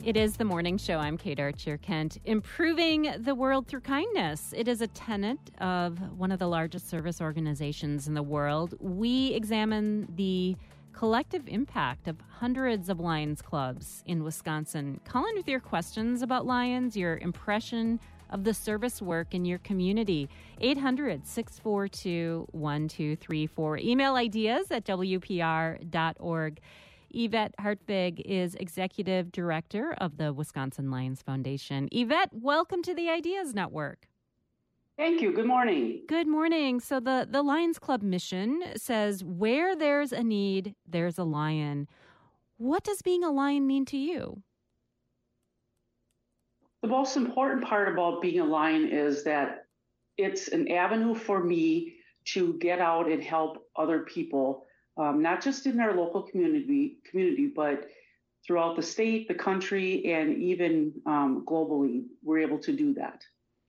It is the morning show. I'm Kate Archer-Kent. Improving the world through kindness. It is a tenet of one of the largest service organizations in the world. We examine the collective impact of hundreds of Lions clubs in Wisconsin. Call in with your questions about Lions, your impression of the service work in your community. 800-642-1234. Email ideas at WPR.org. Yvette Hartvig is Executive Director of the Wisconsin Lions Foundation. Yvette, welcome to the Ideas Network. Thank you. Good morning. Good morning. So the Lions Club mission says, where there's a need, there's a lion. What does being a lion mean to you? The most important part about being a lion is that it's an avenue for me to get out and help other people. Not just in our local community, but throughout the state, the country, and even globally, we're able to do that.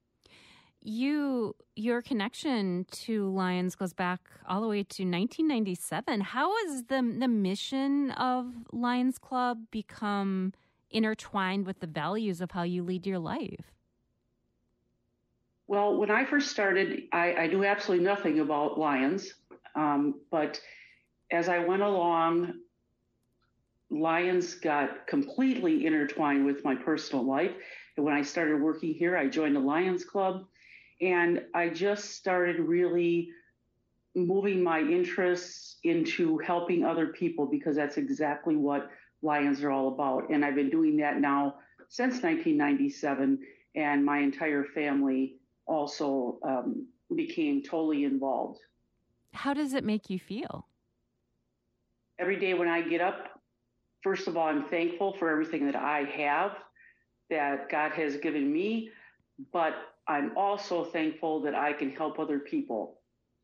Your connection to Lions goes back all the way to 1997. How has the mission of Lions Club become intertwined with the values of how you lead your life? Well, when I first started, I knew absolutely nothing about Lions, but as I went along, Lions got completely intertwined with my personal life. And when I started working here, I joined the Lions Club, and I just started really moving my interests into helping other people, because that's exactly what Lions are all about. And I've been doing that now since 1997, and my entire family also became totally involved. How does it make you feel? Every day when I get up, first of all, I'm thankful for everything that I have, that God has given me, but I'm also thankful that I can help other people.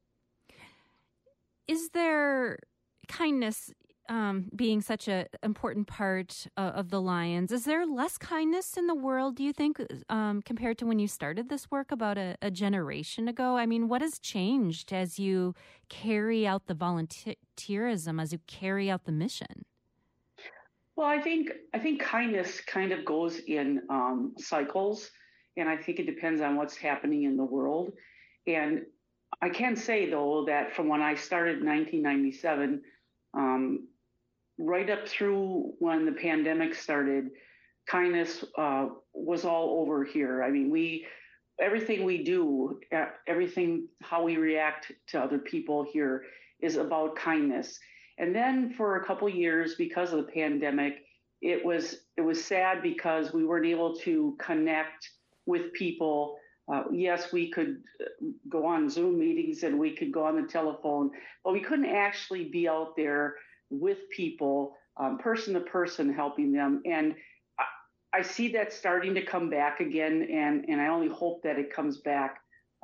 Is there kindness being such an important part of the Lions? Is there less kindness in the world, do you think, compared to when you started this work about a generation ago? I mean, what has changed as you carry out the volunteerism, as you carry out the mission? Well, I think kindness kind of goes in cycles, and I think it depends on what's happening in the world. And I can say, though, that from when I started in 1997, right up through when the pandemic started, kindness was all over here. I mean, everything we do, how we react to other people here is about kindness. And then for a couple years, because of the pandemic, it was sad because we weren't able to connect with people. Yes, we could go on Zoom meetings and we could go on the telephone, but we couldn't actually be out there with people, person to person, helping them. And I see that starting to come back again, and I only hope that it comes back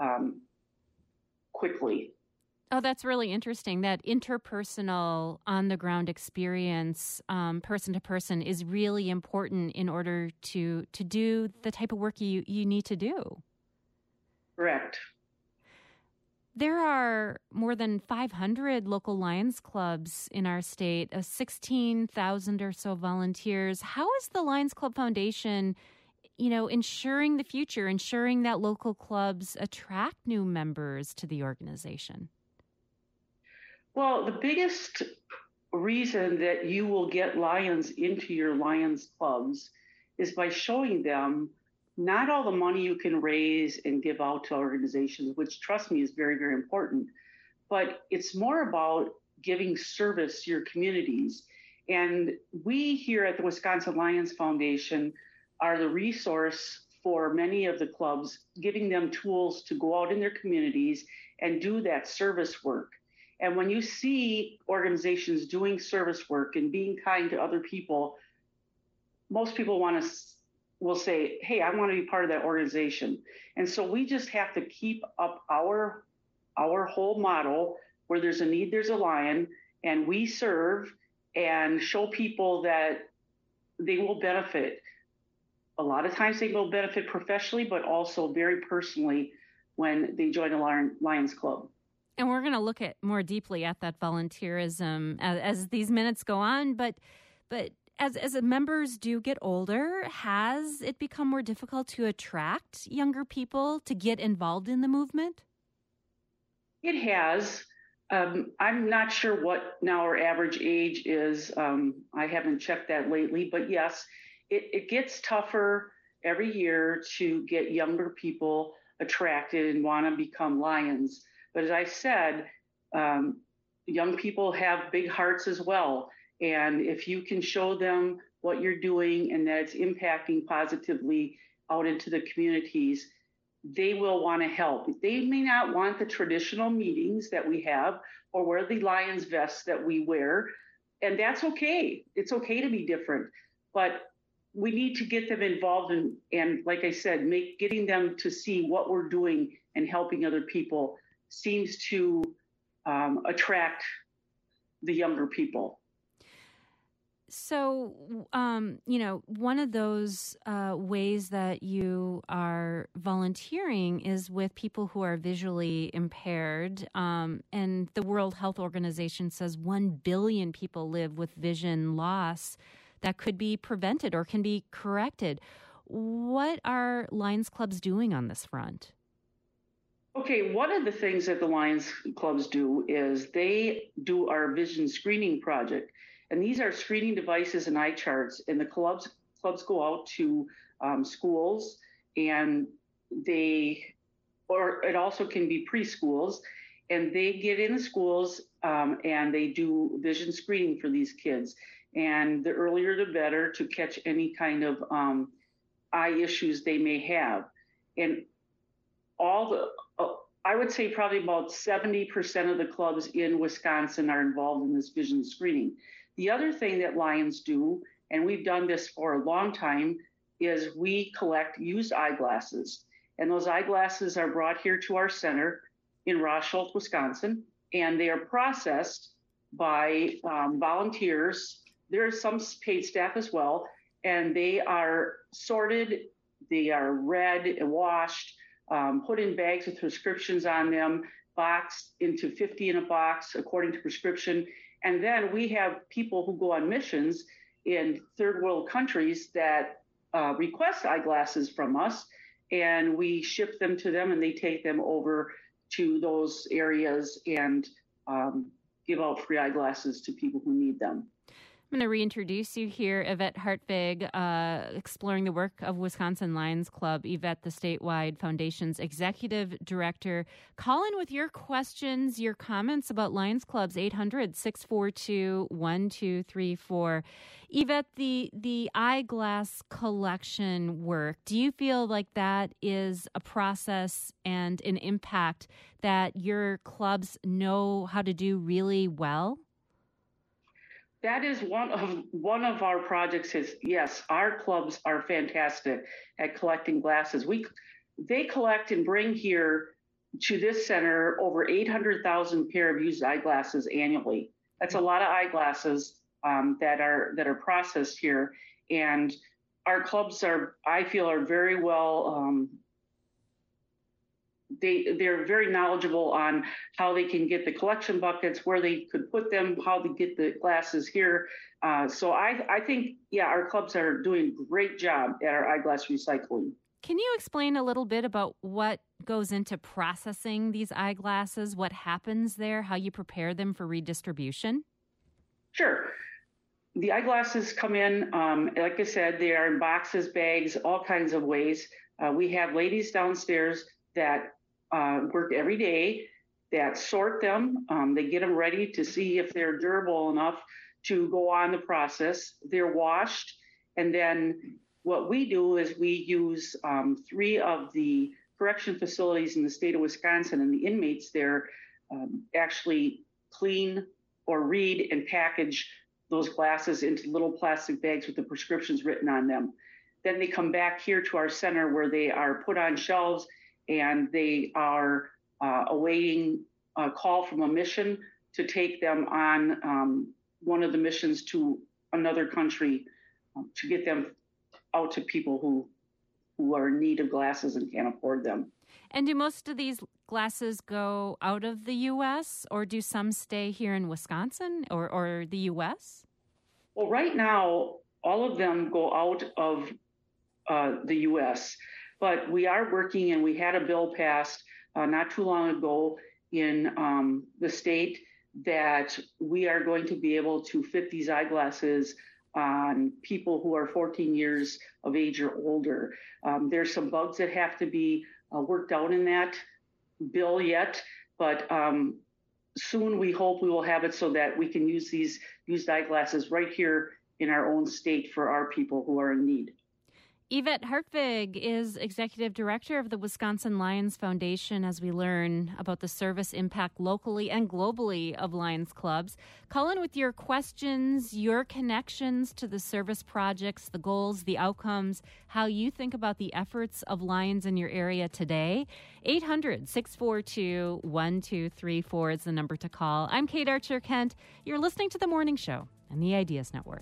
quickly. Oh, that's really interesting. That interpersonal, on-the-ground experience, person to person, is really important in order to do the type of work you need to do. Correct. There are more than 500 local Lions clubs in our state, 16,000 or so volunteers. How is the Lions Club Foundation, ensuring the future, ensuring that local clubs attract new members to the organization? Well, the biggest reason that you will get Lions into your Lions clubs is by showing them not all the money you can raise and give out to organizations, which, trust me, is very, very important, but it's more about giving service to your communities. And we here at the Wisconsin Lions Foundation are the resource for many of the clubs, giving them tools to go out in their communities and do that service work. And when you see organizations doing service work and being kind to other people, most people will say, hey, I want to be part of that organization. And so we just have to keep up our whole model, where there's a need, there's a lion, and we serve and show people that they will benefit. A lot of times they will benefit professionally, but also very personally when they join a Lions Club. And we're going to look at more deeply at that volunteerism as these minutes go on. But as the members do get older, has it become more difficult to attract younger people to get involved in the movement? It has. I'm not sure what now our average age is. I haven't checked that lately, but yes, it gets tougher every year to get younger people attracted and want to become Lions. But as I said, young people have big hearts as well. And if you can show them what you're doing and that it's impacting positively out into the communities, they will want to help. They may not want the traditional meetings that we have or wear the Lions vests that we wear, and that's okay. It's okay to be different, but we need to get them involved and like I said, getting them to see what we're doing and helping other people seems to attract the younger people. So, one of those ways that you are volunteering is with people who are visually impaired. And the World Health Organization says 1 billion people live with vision loss that could be prevented or can be corrected. What are Lions Clubs doing on this front? Okay, one of the things that the Lions Clubs do is they do our vision screening project. And these are screening devices and eye charts. And the clubs go out to schools, and it also can be preschools, and they get in the schools and they do vision screening for these kids. And the earlier the better to catch any kind of eye issues they may have. And I would say probably about 70% of the clubs in Wisconsin are involved in this vision screening. The other thing that Lions do, and we've done this for a long time, is we collect used eyeglasses. And those eyeglasses are brought here to our center in Rosholt, Wisconsin, and they are processed by volunteers. There are some paid staff as well, and they are sorted, they are read and washed, put in bags with prescriptions on them, boxed into 50 in a box according to prescription. And then we have people who go on missions in third world countries that request eyeglasses from us, and we ship them to them, and they take them over to those areas and give out free eyeglasses to people who need them. I'm going to reintroduce you here, Yvette Hartvig, exploring the work of Wisconsin Lions Club. Yvette, the statewide foundation's executive director. Call in with your questions, your comments about Lions Clubs, 800-642-1234. Yvette, the eyeglass collection work, do you feel like that is a process and an impact that your clubs know how to do really well? That is one of our projects. Yes, our clubs are fantastic at collecting glasses. They collect and bring here to this center over 800,000 pair of used eyeglasses annually. That's a lot of eyeglasses that are processed here, and our clubs I feel are very well. They're very knowledgeable on how they can get the collection buckets, where they could put them, how to get the glasses here. So I think, our clubs are doing a great job at our eyeglass recycling. Can you explain a little bit about what goes into processing these eyeglasses, what happens there, how you prepare them for redistribution? Sure. The eyeglasses come in, like I said, they are in boxes, bags, all kinds of ways. We have ladies downstairs that work every day that sort them. They get them ready to see if they're durable enough to go on the process. They're washed. And then what we do is we use 3 of the correction facilities in the state of Wisconsin, and the inmates there actually clean or read and package those glasses into little plastic bags with the prescriptions written on them. Then they come back here to our center where they are put on shelves, and they are awaiting a call from a mission to take them on one of the missions to another country to get them out to people who are in need of glasses and can't afford them. And do most of these glasses go out of the U.S., or do some stay here in Wisconsin or the U.S.? Well, right now, all of them go out of the U.S. But we are working, and we had a bill passed not too long ago in the state that we are going to be able to fit these eyeglasses on people who are 14 years of age or older. There's some bugs that have to be worked out in that bill yet, but soon we hope we will have it so that we can use these used eyeglasses right here in our own state for our people who are in need. Yvette Hartvig is Executive Director of the Wisconsin Lions Foundation as we learn about the service impact locally and globally of Lions Clubs. Call in with your questions, your connections to the service projects, the goals, the outcomes, how you think about the efforts of Lions in your area today. 800-642-1234 is the number to call. I'm Kate Archer-Kent. You're listening to The Morning Show on the Ideas Network.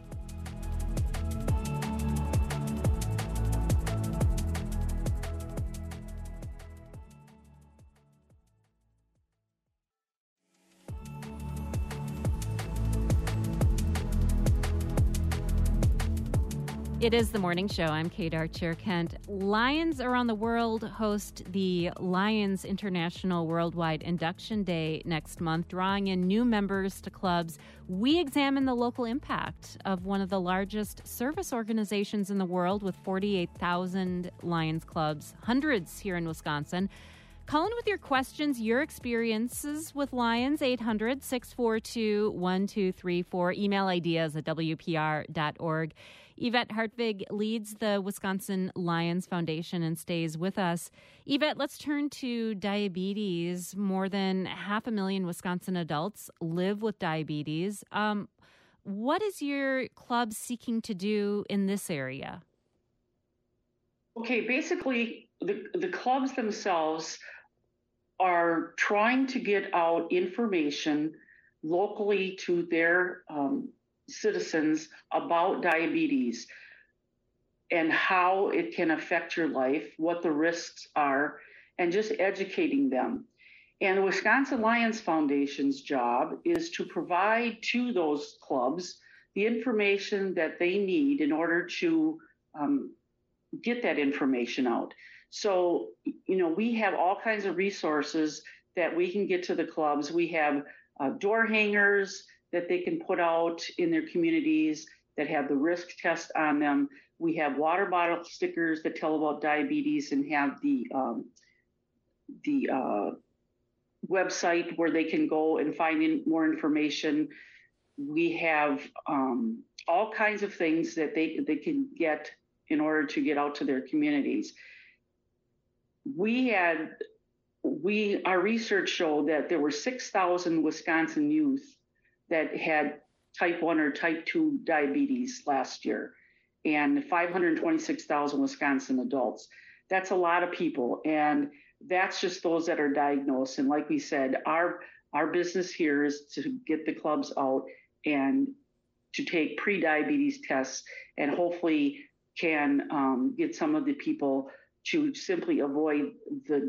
It is The Morning Show. I'm Kate Archer-Kent. Lions around the world host the Lions International Worldwide Induction Day next month, drawing in new members to clubs. We examine the local impact of one of the largest service organizations in the world with 48,000 Lions clubs, hundreds here in Wisconsin. Call in with your questions, your experiences with Lions, 800-642-1234. Email ideas at WPR.org. Yvette Hartvig leads the Wisconsin Lions Foundation and stays with us. Yvette, let's turn to diabetes. More than 500,000 Wisconsin adults live with diabetes. What is your club seeking to do in this area? Okay, basically, the clubs themselves are trying to get out information locally to their citizens about diabetes and how it can affect your life, what the risks are, and just educating them. And the Wisconsin Lions Foundation's job is to provide to those clubs the information that they need in order to get that information out. So, we have all kinds of resources that we can get to the clubs. We have door hangers that they can put out in their communities that have the risk test on them. We have water bottle stickers that tell about diabetes and have the website where they can go and find more information. We have all kinds of things that they can get in order to get out to their communities. Our research showed that there were 6,000 Wisconsin youth that had type 1 or type 2 diabetes last year, and 526,000 Wisconsin adults. That's a lot of people, and that's just those that are diagnosed. And like we said, our business here is to get the clubs out and to take pre-diabetes tests, and hopefully can get some of the people to simply avoid the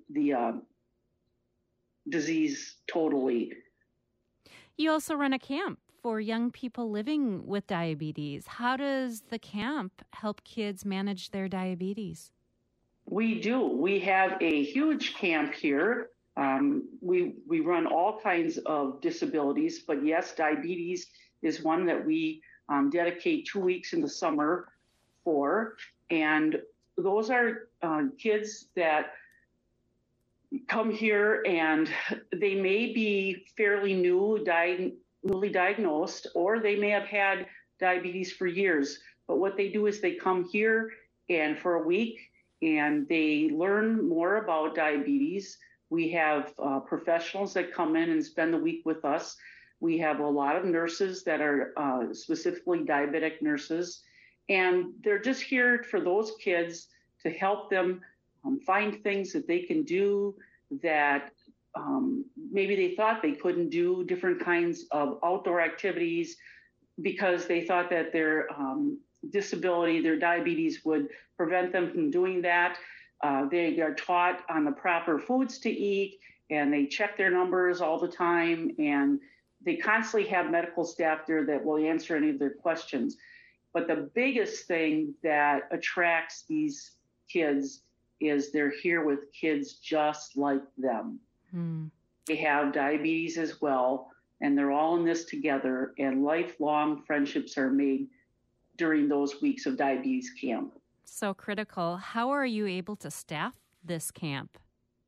disease totally. You also run a camp for young people living with diabetes. How does the camp help kids manage their diabetes? We do. We have a huge camp here. We run all kinds of disabilities, but yes, diabetes is one that we dedicate 2 weeks in the summer for. And those are kids that come here and they may be fairly newly diagnosed, or they may have had diabetes for years. But what they do is they come here and for a week and they learn more about diabetes. We have professionals that come in and spend the week with us. We have a lot of nurses that are specifically diabetic nurses, and they're just here for those kids to help them find things that they can do that maybe they thought they couldn't do, different kinds of outdoor activities, because they thought that their disability, their diabetes would prevent them from doing that. They are taught on the proper foods to eat, and they check their numbers all the time, and they constantly have medical staff there that will answer any of their questions. But the biggest thing that attracts these kids is they're here with kids just like them. They have diabetes as well, and they're all in this together, and lifelong friendships are made during those weeks of diabetes camp. So critical. How are you able to staff this camp?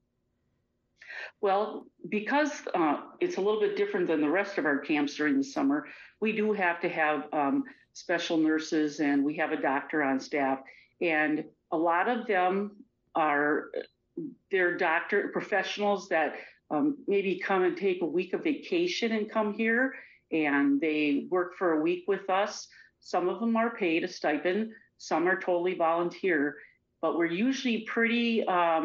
Well, because it's a little bit different than the rest of our camps during the summer, we do have to have special nurses, and we have a doctor on staff. And a lot of them they're doctor professionals that maybe come and take a week of vacation and come here, and they work for a week with us. Some of them are paid a stipend, some are totally volunteer, but we're usually pretty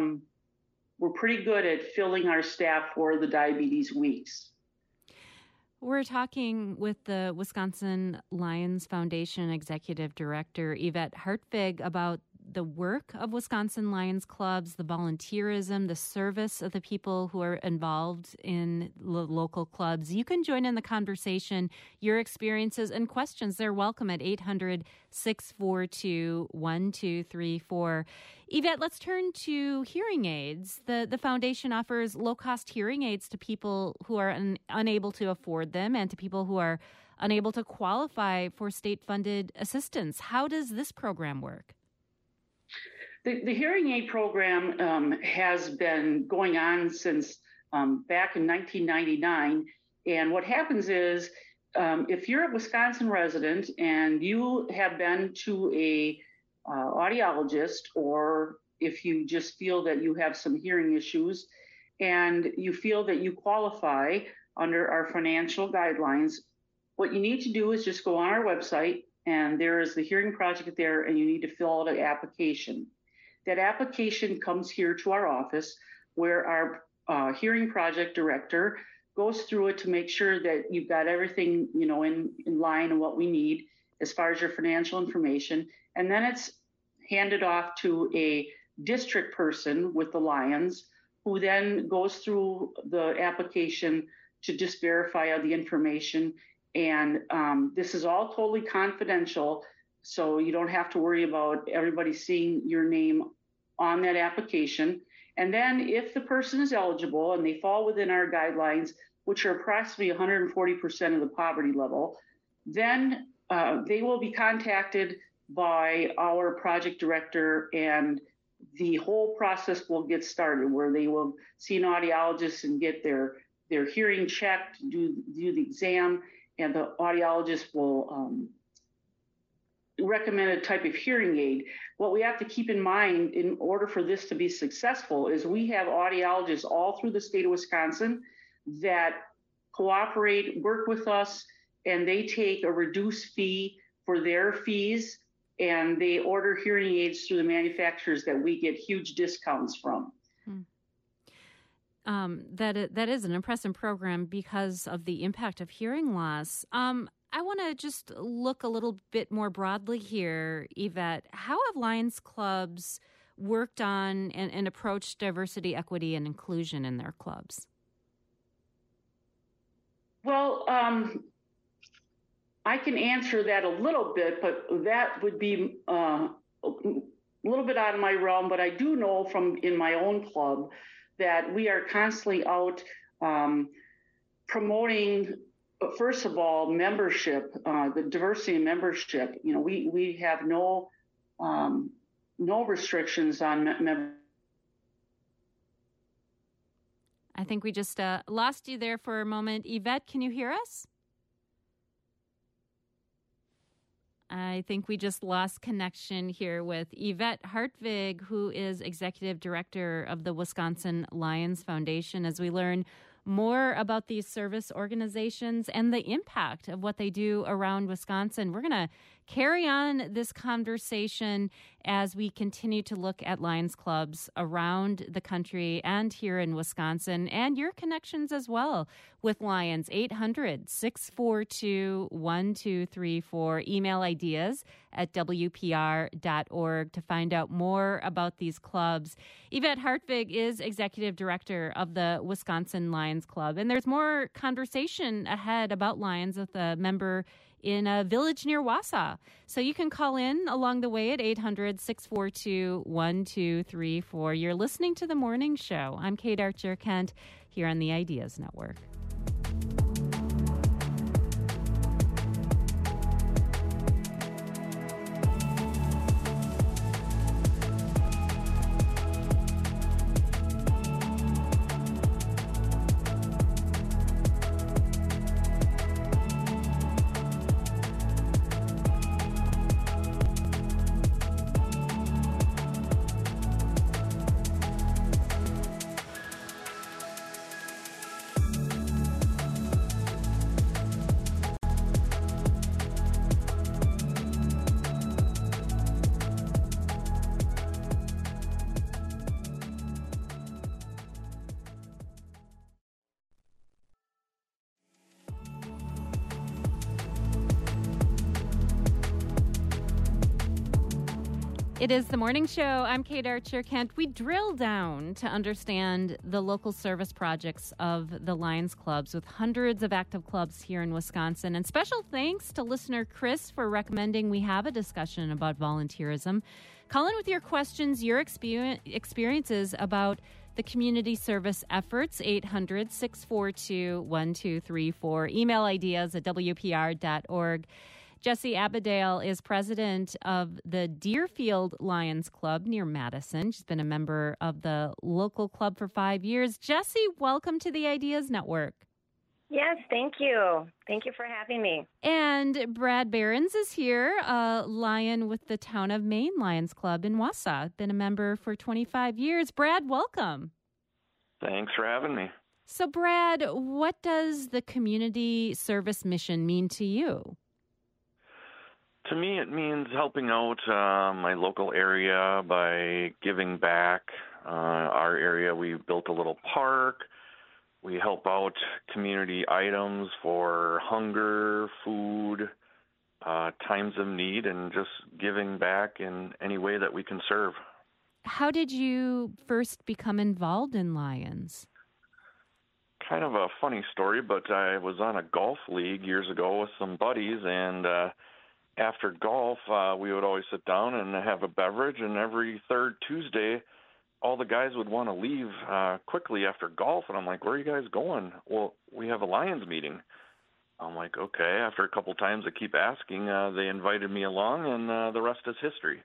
good at filling our staff for the diabetes weeks. We're talking with the Wisconsin Lions Foundation Executive Director Yvette Hartvig about the work of Wisconsin Lions clubs, the volunteerism, the service of the people who are involved in local clubs. You can join in the conversation. Your experiences and questions, they're welcome at 800-642-1234. Yvette, let's turn to hearing aids. The foundation offers low-cost hearing aids to people who are unable to afford them and to people who are unable to qualify for state-funded assistance. How does this program work? The hearing aid program has been going on since back in 1999. And what happens is if you're a Wisconsin resident and you have been to a audiologist, or if you just feel that you have some hearing issues and you feel that you qualify under our financial guidelines, what you need to do is just go on our website, and there is the Hearing Project there, and you need to fill out an application. That application comes here to our office, where our Hearing Project Director goes through it to make sure that you've got everything, in line and what we need as far as your financial information. And then it's handed off to a district person with the Lions, who then goes through the application to just verify all the information. And this is all totally confidential, so you don't have to worry about everybody seeing your name on that application. And then if the person is eligible and they fall within our guidelines, which are approximately 140% of the poverty level, then they will be contacted by our project director, and the whole process will get started, where they will see an audiologist and get their hearing checked, do the exam, and the audiologist will recommend a type of hearing aid. What we have to keep in mind in order for this to be successful is we have audiologists all through the state of Wisconsin that cooperate, work with us, and they take a reduced fee for their fees, and they order hearing aids through the manufacturers that we get huge discounts from. That is an impressive program because of the impact of hearing loss. I want to just look a little bit more broadly here, Yvette. How have Lions clubs worked on and approached diversity, equity, and inclusion in their clubs? Well, I can answer that a little bit, but that would be a little bit out of my realm. But I do know from in my own club that we are constantly out promoting, first of all, membership, the diversity in membership. We have no restrictions on membership. I think we just lost you there for a moment. Yvette, can you hear us? I think we just lost connection here with Yvette Hartvig, who is Executive Director of the Wisconsin Lions Foundation, as we learn more about these service organizations and the impact of what they do around Wisconsin. We're going to carry on this conversation as we continue to look at Lions clubs around the country and here in Wisconsin, and your connections as well with Lions. 800-642-1234. Email ideas at WPR.org to find out more about these clubs. Yvette Hartvig is Executive Director of the Wisconsin Lions Club, and there's more conversation ahead about Lions with a member in a village near Wausau. So you can call in along the way at 800-642-1234. You're listening to The Morning Show. I'm Kate Archer-Kent here on the Ideas Network. It is The Morning Show. I'm Kate Archer-Kent. We drill down to understand the local service projects of the Lions Clubs with hundreds of active clubs here in Wisconsin. And special thanks to listener Chris for recommending we have a discussion about volunteerism. Call in with your questions, your experiences about the community service efforts, 800-642-1234. Email ideas at wpr.org. Jessie Abedale is president of the Deerfield Lions Club near Madison. She's been a member of the local club for 5 years. Jessie, welcome to the Ideas Network. Yes, thank you. Thank you for having me. And Brad Behrens is here, a Lion with the Town of Maine Lions Club in Wausau. Been a member for 25 years. Brad, welcome. Thanks for having me. So, Brad, what does the community service mission mean to you? To me, it means helping out my local area by giving back. Our area, we built a little park. We help out community items for hunger, food, times of need, and just giving back in any way that we can serve. How did you first become involved in Lions? Kind of a funny story, but I was on a golf league years ago with some buddies, and after golf, we would always sit down and have a beverage, and every third Tuesday, all the guys would want to leave quickly after golf, and I'm like, where are you guys going? Well, we have a Lions meeting. I'm like, okay. After a couple times I keep asking, they invited me along, and the rest is history.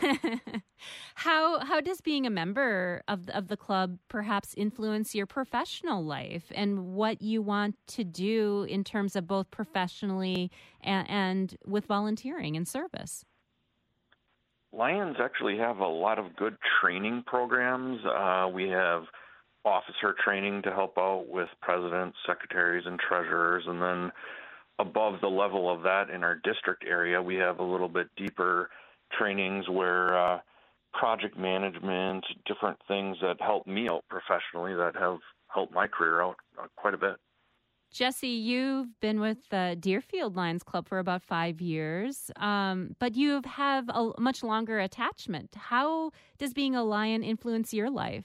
How does being a member of the club perhaps influence your professional life and what you want to do in terms of both professionally and with volunteering and service? Lions actually have a lot of good training programs. We have officer training to help out with presidents, secretaries, and treasurers. And then above the level of that in our district area, we have a little bit deeper trainings where project management, different things that help me out professionally that have helped my career out quite a bit. Jessie, you've been with the Deerfield Lions Club for about 5 years, but you have a much longer attachment. How does being a Lion influence your life?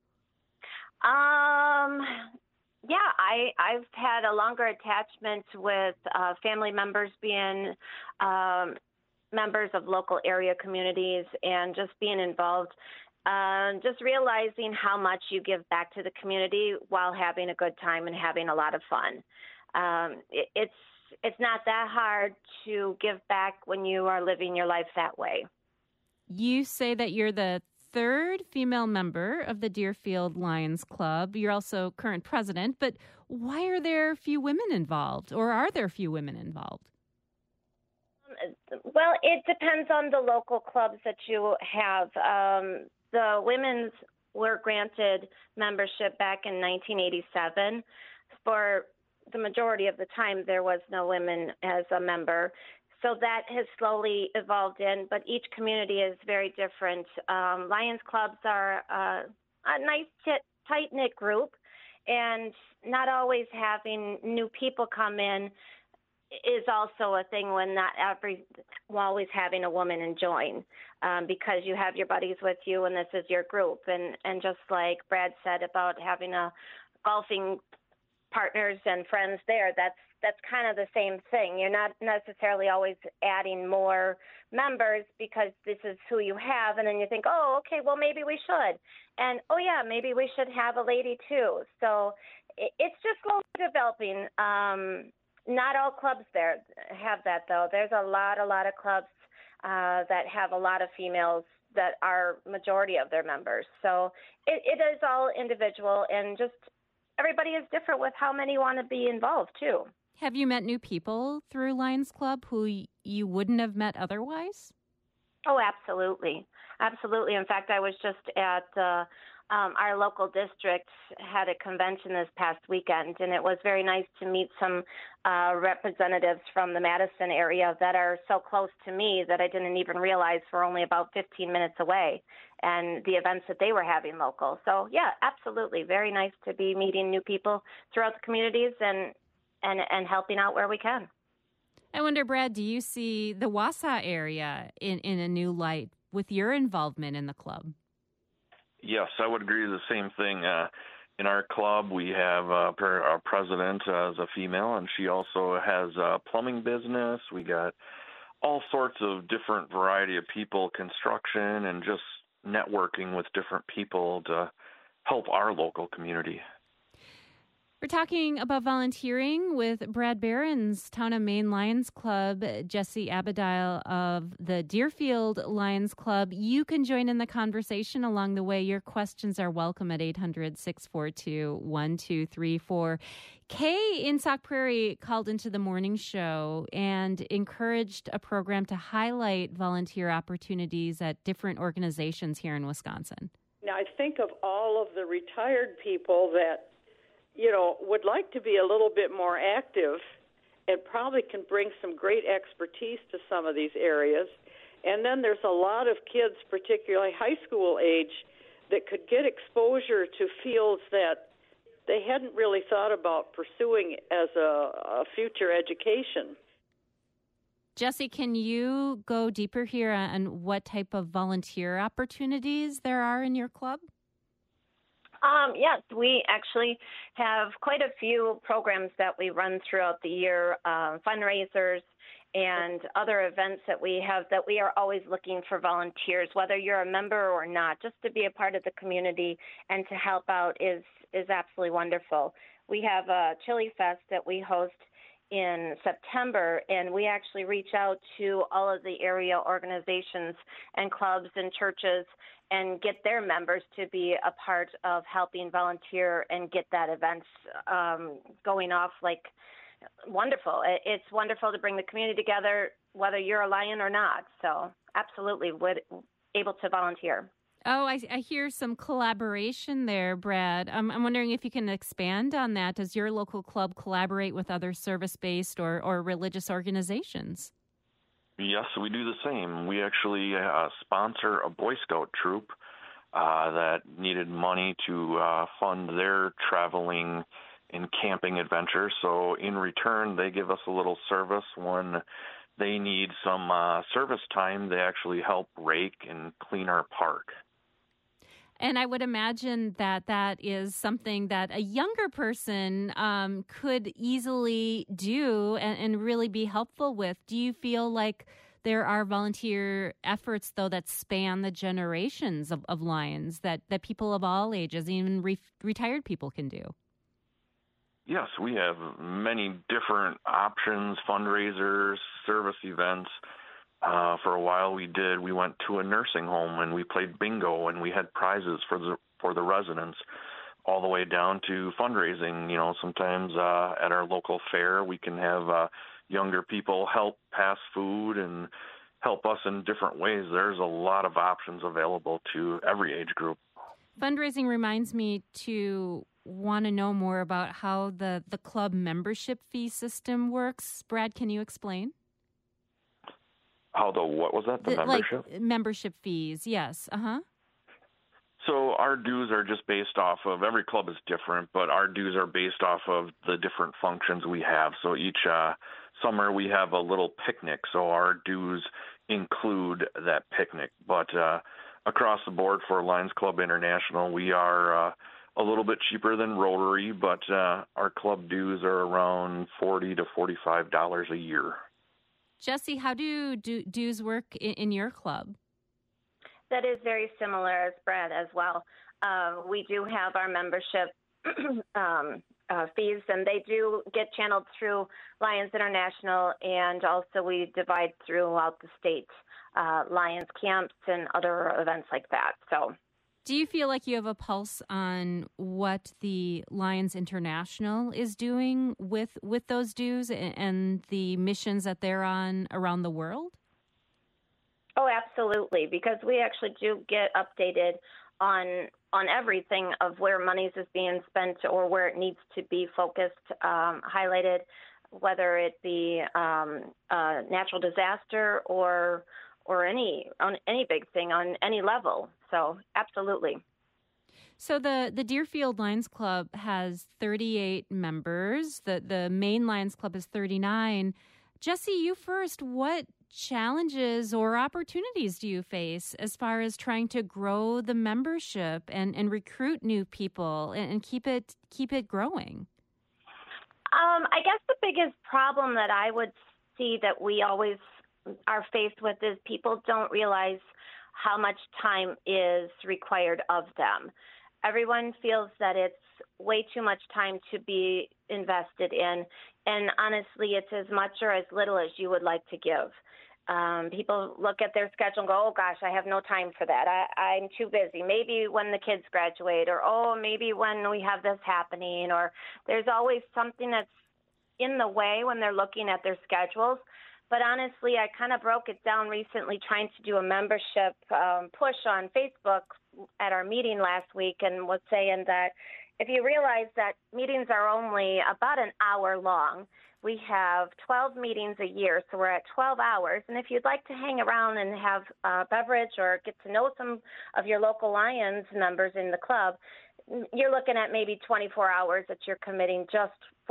I've had a longer attachment with family members being members of local area communities and just being involved, just realizing how much you give back to the community while having a good time and having a lot of fun. It's not that hard to give back when you are living your life that way. You say that you're the third female member of the Deerfield Lions Club. You're also current president, but why are there few women involved, or are there few women involved? Well, it depends on the local clubs that you have. The women's were granted membership back in 1987. For the majority of the time, there was no women as a member. So that has slowly evolved in, but each community is very different. Lions clubs are a nice, tight-knit group, and not always having new people come in is also a thing when not always having a woman and join, because you have your buddies with you and this is your group. And just like Brad said about having a golfing partners and friends there, that's kind of the same thing. You're not necessarily always adding more members because this is who you have, and then you think, oh, okay, well, maybe we should. And, oh, yeah, maybe we should have a lady too. So it's just slowly developing. Not all clubs there have that, though. There's a lot of clubs that have a lot of females that are majority of their members. So it is all individual, and just everybody is different with how many want to be involved, too. Have you met new people through Lions Club who you wouldn't have met otherwise? Oh, absolutely. Absolutely. In fact, I was just at our local district had a convention this past weekend, and it was very nice to meet some representatives from the Madison area that are so close to me that I didn't even realize were only about 15 minutes away, and the events that they were having local. So, yeah, absolutely. Very nice to be meeting new people throughout the communities and helping out where we can. I wonder, Brad, do you see the Wausau area in a new light with your involvement in the club? Yes, I would agree the same thing. In our club, we have our president is a female, and she also has a plumbing business. We got all sorts of different variety of people, construction, and just networking with different people to help our local community. We're talking about volunteering with Brad Behrens, Town of Maine Lions Club, Jesse Abedile of the Deerfield Lions Club. You can join in the conversation along the way. Your questions are welcome at 800-642-1234. Kay in Sauk Prairie called into the morning show and encouraged a program to highlight volunteer opportunities at different organizations here in Wisconsin. Now, I think of all of the retired people that would like to be a little bit more active and probably can bring some great expertise to some of these areas. And then there's a lot of kids, particularly high school age, that could get exposure to fields that they hadn't really thought about pursuing as a future education. Jesse, can you go deeper here on what type of volunteer opportunities there are in your club? Yes, we actually have quite a few programs that we run throughout the year, fundraisers and other events that we have that we are always looking for volunteers, whether you're a member or not, just to be a part of the community and to help out is absolutely wonderful. We have a Chili Fest that we host in September, and we actually reach out to all of the area organizations and clubs and churches and get their members to be a part of helping volunteer and get that event going off like wonderful. It's wonderful to bring the community together, whether you're a Lion or not. So absolutely able to volunteer. Oh, I hear some collaboration there, Brad. I'm wondering if you can expand on that. Does your local club collaborate with other service-based or religious organizations? Yes, we do the same. We actually sponsor a Boy Scout troop that needed money to fund their traveling and camping adventures. So in return, they give us a little service when they need some service time. They actually help rake and clean our park. And I would imagine that is something that a younger person could easily do and really be helpful with. Do you feel like there are volunteer efforts, though, that span the generations of Lions, that people of all ages, even retired people, can do? Yes, we have many different options, fundraisers, service events. For a while we went to a nursing home and we played bingo and we had prizes for the residents, all the way down to fundraising. Sometimes at our local fair we can have younger people help pass food and help us in different ways. There's a lot of options available to every age group. Fundraising reminds me to want to know more about how the club membership fee system works. Brad, can you explain? How what was that? The membership? Like membership fees, yes. So our dues are just based off of, every club is different, but our dues are based off of the different functions we have. So each summer we have a little picnic, so our dues include that picnic. But across the board for Lions Club International, we are a little bit cheaper than Rotary, but our club dues are around $40 to $45 a year. Jesse, how do dues work in your club? That is very similar as Brad as well. We do have our membership fees, and they do get channeled through Lions International, and also we divide throughout the state, Lions camps and other events like that. So, do you feel like you have a pulse on what the Lions International is doing with those dues and the missions that they're on around the world? Oh, absolutely, because we actually do get updated on everything of where monies is being spent or where it needs to be focused, highlighted, whether it be natural disaster or any big thing on any level. So absolutely. So the Deerfield Lions Club has 38 members. The main Lions Club is 39. Jesse, you first. What challenges or opportunities do you face as far as trying to grow the membership and recruit new people and keep it growing? I guess the biggest problem that I would see that we always are faced with is people don't realize how much time is required of them. Everyone feels that it's way too much time to be invested in, and honestly, it's as much or as little as you would like to give. People look at their schedule and go, oh gosh, I have no time for that. I'm too busy. Maybe when the kids graduate, or oh, maybe when we have this happening, or there's always something that's in the way when they're looking at their schedules. But honestly, I kind of broke it down recently trying to do a membership push on Facebook at our meeting last week, and was saying that if you realize that meetings are only about an hour long, we have 12 meetings a year, so we're at 12 hours. And if you'd like to hang around and have a beverage or get to know some of your local Lions members in the club, you're looking at maybe 24 hours that you're committing to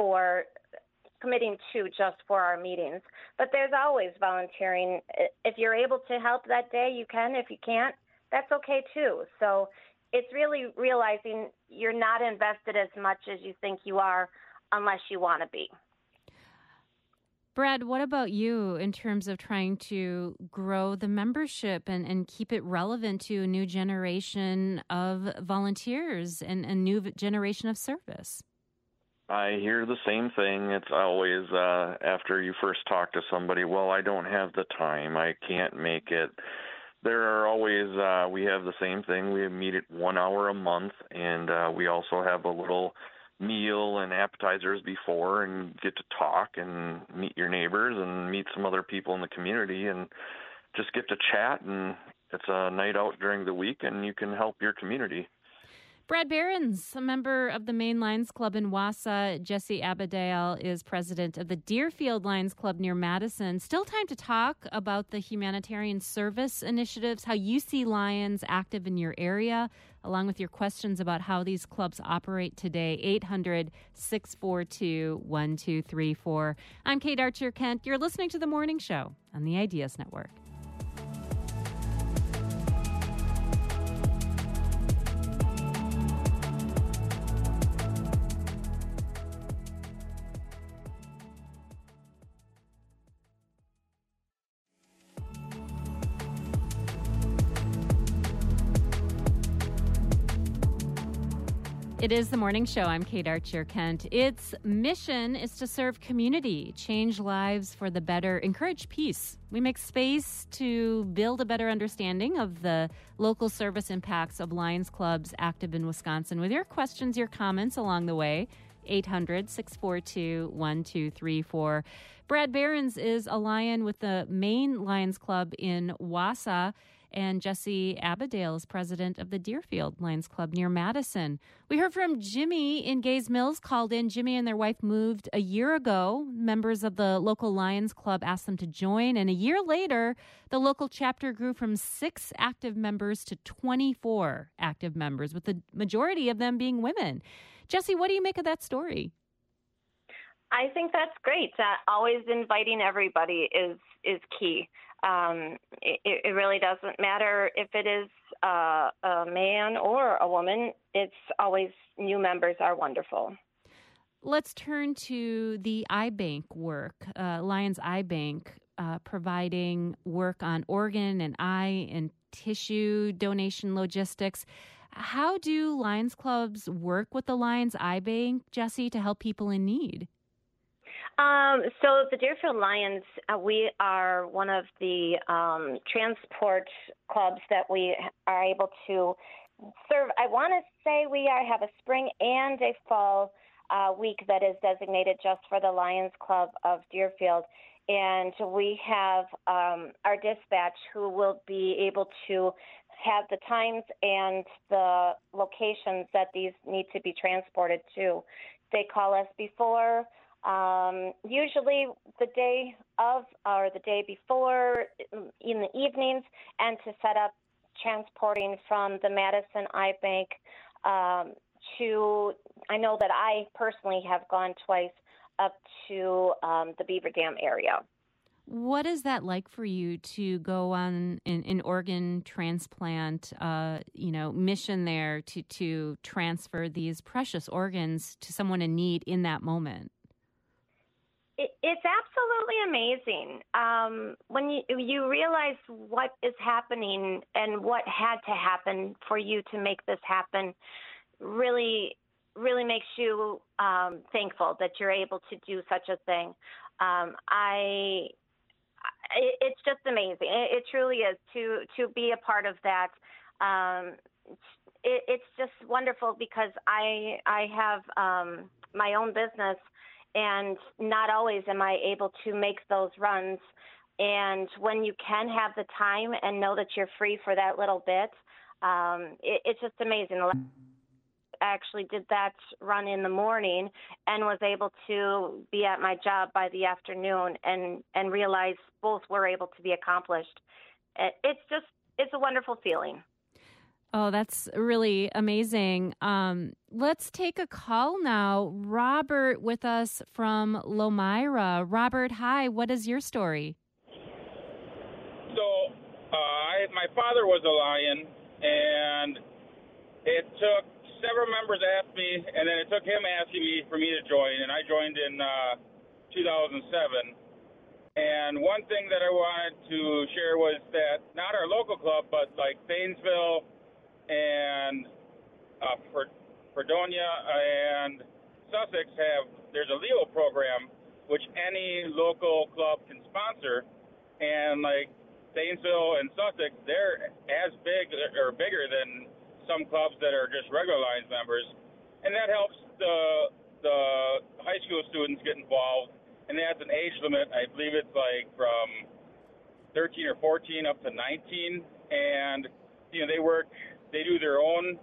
just for our meetings. But there's always volunteering. If you're able to help that day, you can. If you can't, that's okay too. So it's really realizing you're not invested as much as you think you are unless you want to be. Brad, what about you in terms of trying to grow the membership and keep it relevant to a new generation of volunteers and a new generation of service? I hear the same thing. It's always after you first talk to somebody, well, I don't have the time. I can't make it. There are always, we have the same thing. We meet at 1 hour a month, and we also have a little meal and appetizers before, and get to talk and meet your neighbors and meet some other people in the community and just get to chat. And it's a night out during the week, and you can help your community. Brad Behrens, a member of the Maine Lions Club in Wausau. Jesse Abedale is president of the Deerfield Lions Club near Madison. Still time to talk about the humanitarian service initiatives, how you see Lions active in your area, along with your questions about how these clubs operate today. 800-642-1234. I'm Kate Archer-Kent. You're listening to The Morning Show on the Ideas Network. It is The Morning Show. I'm Kate Archer-Kent. Its mission is to serve community, change lives for the better, encourage peace. We make space to build a better understanding of the local service impacts of Lions clubs active in Wisconsin. With your questions, your comments along the way, 800-642-1234. Brad Behrens is a Lion with the Maine Lions Club in Wausau. And Jesse Abedale is president of the Deerfield Lions Club near Madison. We heard from Jimmy in Gays Mills, called in. Jimmy and their wife moved a year ago. Members of the local Lions Club asked them to join. And a year later, the local chapter grew from 6 active members to 24 active members, with the majority of them being women. Jesse, what do you make of that story? I think that's great. Always inviting everybody is key. It really doesn't matter if it is a man or a woman, it's always new members are wonderful. Let's turn to the iBank work, Lions iBank, providing work on organ and eye and tissue donation logistics. How do Lions clubs work with the Lions iBank, Jesse, to help people in need? So the Deerfield Lions, we are one of the transport clubs that we are able to serve. I want to say we have a spring and a fall week that is designated just for the Lions Club of Deerfield. And we have our dispatch who will be able to have the times and the locations that these need to be transported to. They call us before, usually the day of or the day before in the evenings, and to set up transporting from the Madison iBank to, I know that I personally have gone twice up to the Beaver Dam area. What is that like for you to go on an organ transplant, mission there to transfer these precious organs to someone in need in that moment? It's absolutely amazing. When you realize what is happening and what had to happen for you to make this happen, really makes you thankful that you're able to do such a thing. It's just amazing. It truly is to be a part of that. It's just wonderful because I have my own business, and not always am I able to make those runs. And when you can have the time and know that you're free for that little bit, it's just amazing. I actually did that run in the morning and was able to be at my job by the afternoon and realize both were able to be accomplished. It's a wonderful feeling. Oh, that's really amazing. Let's take a call now. Robert with us from Lomira. Robert, hi. What is your story? So, my father was a Lion, and it took several members asked me, and then it took him asking me for me to join, and I joined in 2007. And one thing that I wanted to share was that not our local club, but like Zanesville and Fredonia and Sussex there's a Leo program, which any local club can sponsor. And like Zanesville and Sussex, they're as big or bigger than some clubs that are just regular Lions members, and that helps the high school students get involved. And that's an age limit. I believe it's like from 13 or 14 up to 19, and they do their own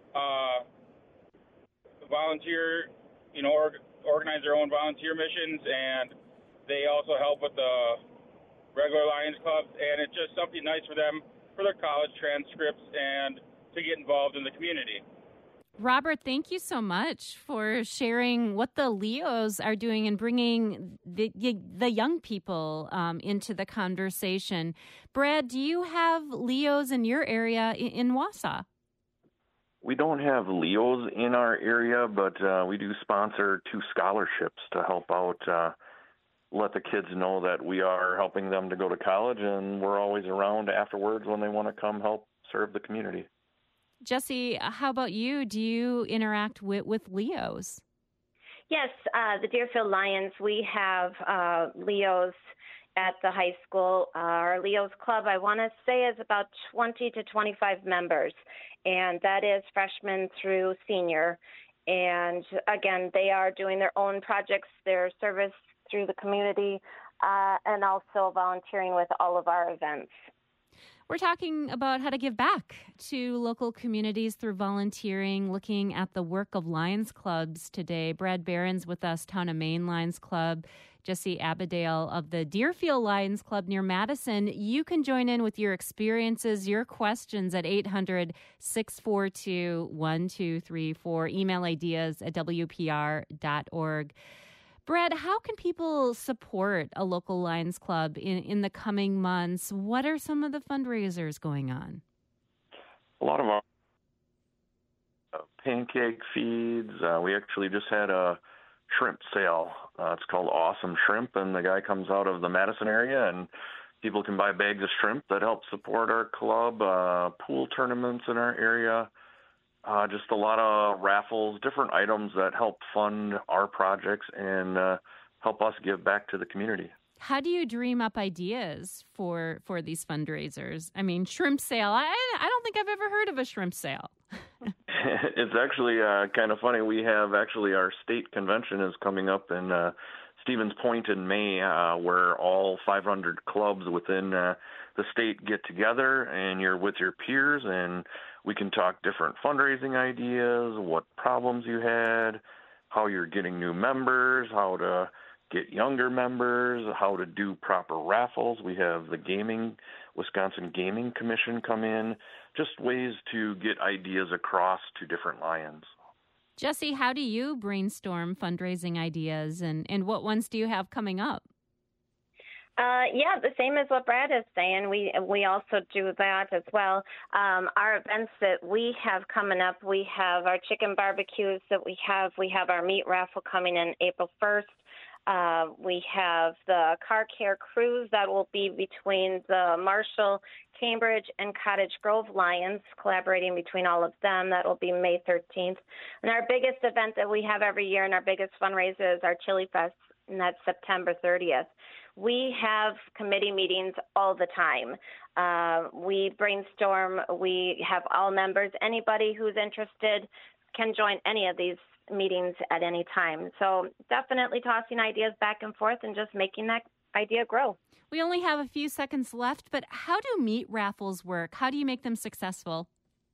volunteer, organize their own volunteer missions, and they also help with the regular Lions clubs, and it's just something nice for them for their college transcripts and to get involved in the community. Robert, thank you so much for sharing what the Leos are doing and bringing the young people into the conversation. Brad, do you have Leos in your area in Wausau? We don't have Leos in our area, but we do sponsor 2 scholarships to help out, let the kids know that we are helping them to go to college, and we're always around afterwards when they want to come help serve the community. Jesse, how about you? Do you interact with Leos? Yes, the Deerfield Lions, we have Leos at the high school. Our Leos Club, I want to say, is about 20 to 25 members, and that is freshman through senior. And again, they are doing their own projects, their service through the community, and also volunteering with all of our events. We're talking about how to give back to local communities through volunteering, looking at the work of Lions clubs today. Brad Barron's with us, Town of Maine Lions Club. Jesse Abedale of the Deerfield Lions Club near Madison. You can join in with your experiences, your questions at 800-642-1234. Email ideas@wpr.org. Brad, how can people support a local Lions Club in the coming months? What are some of the fundraisers going on? a lot of our pancake feeds. We actually just had a shrimp sale. It's called Awesome Shrimp, and the guy comes out of the Madison area, and people can buy bags of shrimp that help support our club, pool tournaments in our area, just a lot of raffles, different items that help fund our projects and help us give back to the community. How do you dream up ideas for these fundraisers? I mean, shrimp sale. I don't think I've ever heard of a shrimp sale. It's actually kind of funny. We have actually our state convention is coming up in Stevens Point in May, where all 500 clubs within the state get together, and you're with your peers, and we can talk different fundraising ideas, what problems you had, how you're getting new members, how to get younger members, how to do proper raffles. We have the Wisconsin Gaming Commission come in, just ways to get ideas across to different Lions. Jesse, how do you brainstorm fundraising ideas, and what ones do you have coming up? Yeah, the same as what Brad is saying. We also do that as well. Our events that we have coming up, we have our chicken barbecues that we have our meat raffle coming in April 1st. We have the car care cruise that will be between the Marshall, Cambridge, and Cottage Grove Lions, collaborating between all of them. That will be May 13th. And our biggest event that we have every year and our biggest fundraiser is our Chili Fest, and that's September 30th. We have committee meetings all the time. We brainstorm. We have all members. Anybody who's interested can join any of these meetings at any time. So definitely tossing ideas back and forth and just making that idea grow. We only have a few seconds left, but how do meat raffles work? How do you make them successful?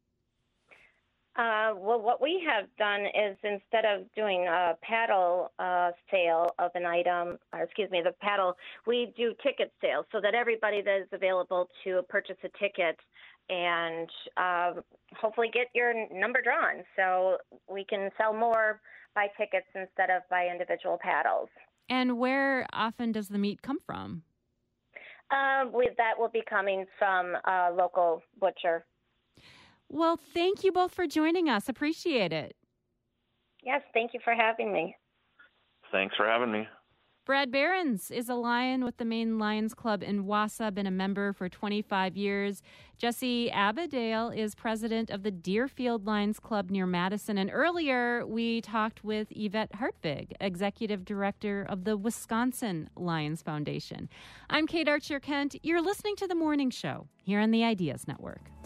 Well, what we have done is instead of doing a paddle sale of an item, the paddle, we do ticket sales so that everybody that is available to purchase a ticket and hopefully get your number drawn so we can sell more by tickets instead of by individual paddles. And where often does the meat come from? That will be coming from a local butcher. Well, thank you both for joining us. Appreciate it. Yes, thank you for having me. Thanks for having me. Brad Behrens is a Lion with the Maine Lions Club in Wausau, been a member for 25 years. Jesse Abedale is president of the Deerfield Lions Club near Madison. And earlier, we talked with Yvette Hartvig, executive director of the Wisconsin Lions Foundation. I'm Kate Archer-Kent. You're listening to The Morning Show here on the Ideas Network.